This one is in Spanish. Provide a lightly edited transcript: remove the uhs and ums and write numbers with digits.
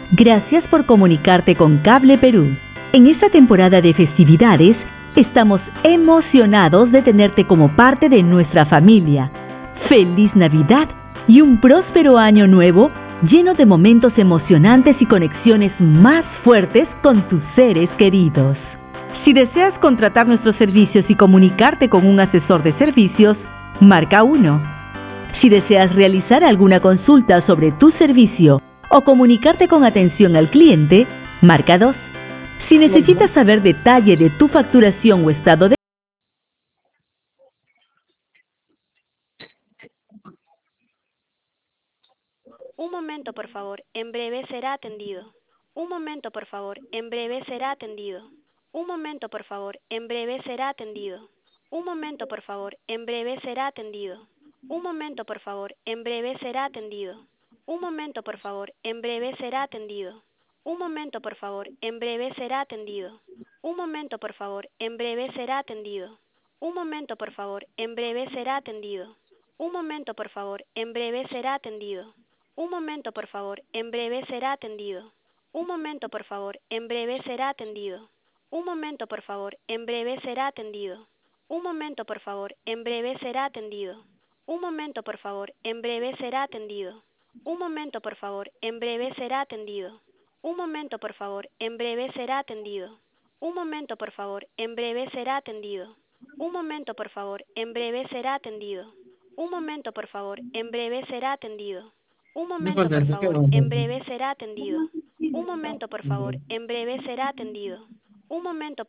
Gracias por comunicarte con Cable Perú. En esta temporada de festividades, estamos emocionados de tenerte como parte de nuestra familia. ¡Feliz Navidad y un próspero año nuevo lleno de momentos emocionantes y conexiones más fuertes con tus seres queridos! Si deseas contratar nuestros servicios y comunicarte con un asesor de servicios, marca 1. Si deseas realizar alguna consulta sobre tu servicio o comunicarte con atención al cliente, marca 2. Si necesitas saber detalle de tu facturación o estado de... Un momento, por favor. En breve será atendido. Un momento, por favor. En breve será atendido. Un momento, por favor. En breve será atendido. Un momento, por favor. En breve será atendido. Un momento, por favor. En breve será atendido. Un momento, por favor. En breve será atendido. Un momento, por favor. En breve será atendido. Un momento, por favor. En breve será atendido. Un momento, por favor. En breve será atendido. Un momento, por favor. En breve será atendido. Un momento, por favor. En breve será atendido. Un momento, por favor. En breve será atendido. Un momento, por favor. En breve será atendido. Un momento, por favor. En breve será atendido. Un momento, por favor. En breve será atendido. Un momento, por favor. En breve será atendido. Un momento, por favor. En breve será atendido. Un momento, por favor. En breve será atendido. Un momento, por favor. En breve será atendido. Un momento, por favor. En breve será atendido. Un momento, por favor. En breve será atendido. Un momento, por favor. En breve será atendido. Un momento,